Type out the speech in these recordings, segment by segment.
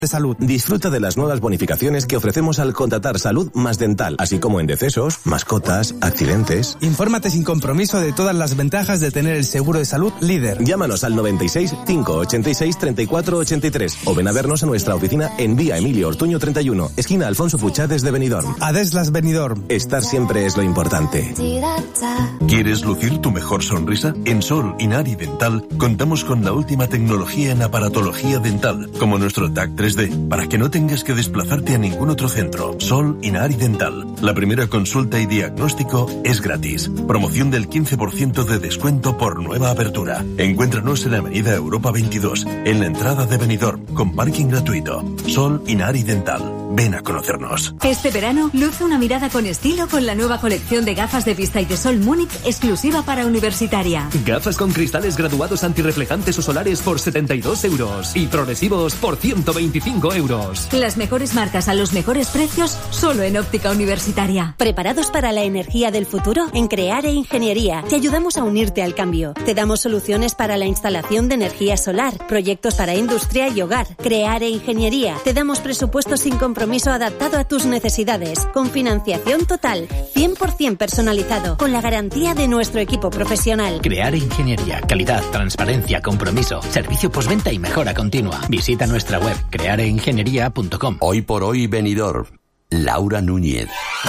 de salud. Disfruta de las nuevas bonificaciones que ofrecemos al contratar Salud más Dental, así como en decesos, mascotas, accidentes. Infórmate sin compromiso de todas las ventajas de tener el seguro de salud líder. Llámanos al 96 586 34 83 o ven a vernos a nuestra oficina en Vía Emilio Ortuño 31, esquina Alfonso Puchades de Benidorm. Adeslas Benidorm. Estar siempre es lo importante. ¿Quieres lucir tu mejor sonrisa? En Sol Inari Dental contamos con la última tecnología en aparatología dental, como nuestro TAC 3D, para que no tengas que desplazarte a ningún otro centro. Sol Inari Dental. La primera consulta y diagnóstico es gratis. Promoción del 15% de descuento por nueva apertura. Encuéntranos en Avenida Europa 22, en la entrada de Benidorm, con parking gratuito. Sol Inari Dental. Ven a conocernos. Este verano, luce una mirada con estilo con la nueva colección de gafas de vista y de sol Múnich exclusiva para universitaria. Gafas con cristales graduados antirreflejantes o solares por 72 euros y progresivos por 125 euros. Las mejores marcas a los mejores precios solo en Óptica Universitaria. ¿Preparados para la energía del futuro? En Creare Ingeniería te ayudamos a unirte al cambio. Te damos soluciones para la instalación de energía solar, proyectos para industria y hogar. Creare Ingeniería. Te damos presupuestos sin compromiso adaptado a tus necesidades, con financiación total, 100% personalizado, con la garantía de nuestro equipo profesional. Creare Ingeniería, calidad, transparencia, compromiso, servicio postventa y mejora continua. Visita nuestra web creareingeniería.com. Hoy por hoy Benidorm. Laura Núñez.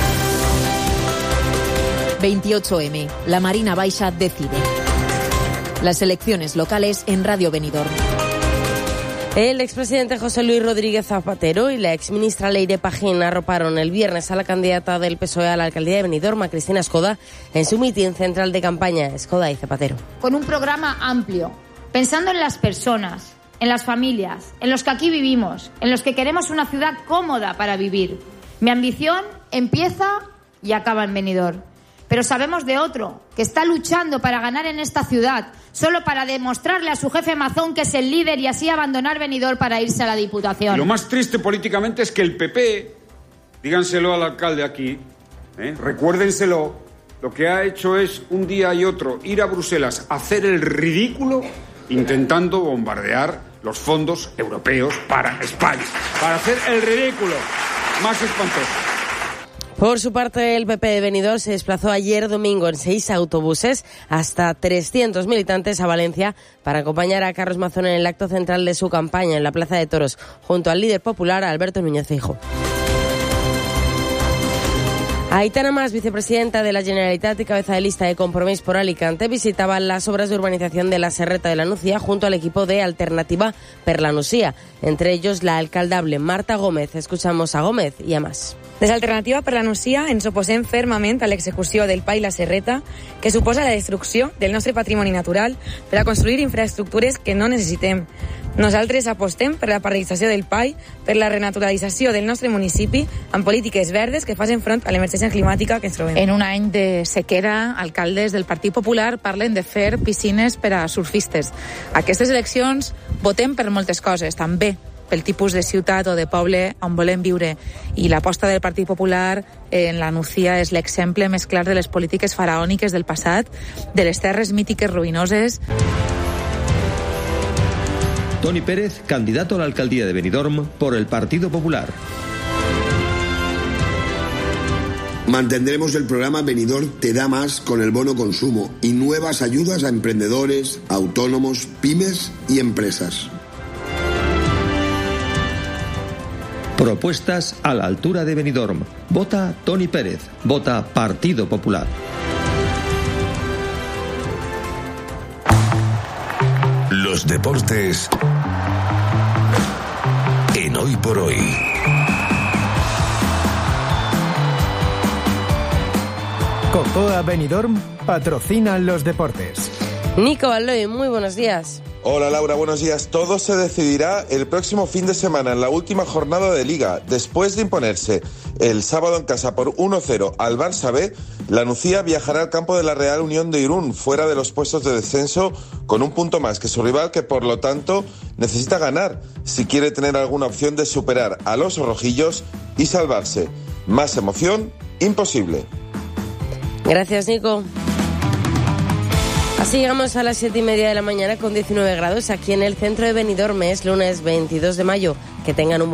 28M. La Marina Baixa decide. Las elecciones locales en Radio Benidorm. El expresidente José Luis Rodríguez Zapatero y la exministra Leire Pagín arroparon el viernes a la candidata del PSOE a la alcaldía de Benidorm, Cristina Escoda, en su mitin central de campaña. Escoda y Zapatero. Con un programa amplio, pensando en las personas, en las familias, en los que aquí vivimos, en los que queremos una ciudad cómoda para vivir. Mi ambición empieza y acaba en Benidorm. Pero sabemos de otro, que está luchando para ganar en esta ciudad, solo para demostrarle a su jefe Mazón que es el líder y así abandonar Benidorm para irse a la Diputación. Y lo más triste políticamente es que el PP, díganselo al alcalde aquí, recuérdenselo, lo que ha hecho es un día y otro ir a Bruselas a hacer el ridículo intentando bombardear los fondos europeos para España. Para hacer el ridículo más espantoso. Por su parte, el PP de Benidorm se desplazó ayer domingo en 6 autobuses hasta 300 militantes a Valencia para acompañar a Carlos Mazón en el acto central de su campaña en la Plaza de Toros, junto al líder popular Alberto Núñez Feijóo. Aitana Mas, vicepresidenta de la Generalitat y cabeza de lista de Compromís por Alicante, visitaba las obras de urbanización de la Serreta de la Nucía junto al equipo de Alternativa per la Nucía, entre ellos la alcaldable Marta Gómez. Escuchamos a Gómez y a Mas. Des d'Alternativa per la Nucía ens oposem fermament a l'execució del PAI La Serreta, que suposa la destrucció del nostre patrimoni natural per a construir infraestructures que no necessitem. Nosaltres apostem per la paralització del PAI, per la renaturalització del nostre municipi amb polítiques verdes que facin front a l'emergència climàtica que ens trobem. En un any de sequera, alcaldes del Partit Popular parlen de fer piscines per a surfistes. Aquestes eleccions votem per moltes coses, també pel tipus de ciutat o de poble on volem viure. I l'aposta del Partit Popular en la Nucía és l'exemple més clar de les polítiques faraòniques del passat, de les terres mítiques ruïnoses. Toni Pérez, candidato a la alcaldía de Benidorm por el Partido Popular. Mantendremos el programa Benidorm Te da más con el bono consumo y nuevas ayudas a emprendedores, autónomos, pymes y empresas. Propuestas a la altura de Benidorm. Vota Toni Pérez. Vota Partido Popular. Los deportes en Hoy por Hoy. Cocoa Benidorm patrocinan los deportes. Nico Alloy, muy buenos días. Hola Laura, buenos días. Todo se decidirá el próximo fin de semana en la última jornada de Liga. Después de imponerse el sábado en casa por 1-0 al Barça B, la Nucía viajará al campo de la Real Unión de Irún, fuera de los puestos de descenso, con un punto más que su rival, que por lo tanto necesita ganar si quiere tener alguna opción de superar a los rojillos y salvarse. Más emoción, imposible. Gracias, Nico. Así llegamos a las 7:30 de la mañana con 19 grados aquí en el centro de Benidorm. Es lunes 22 de mayo Que tengan un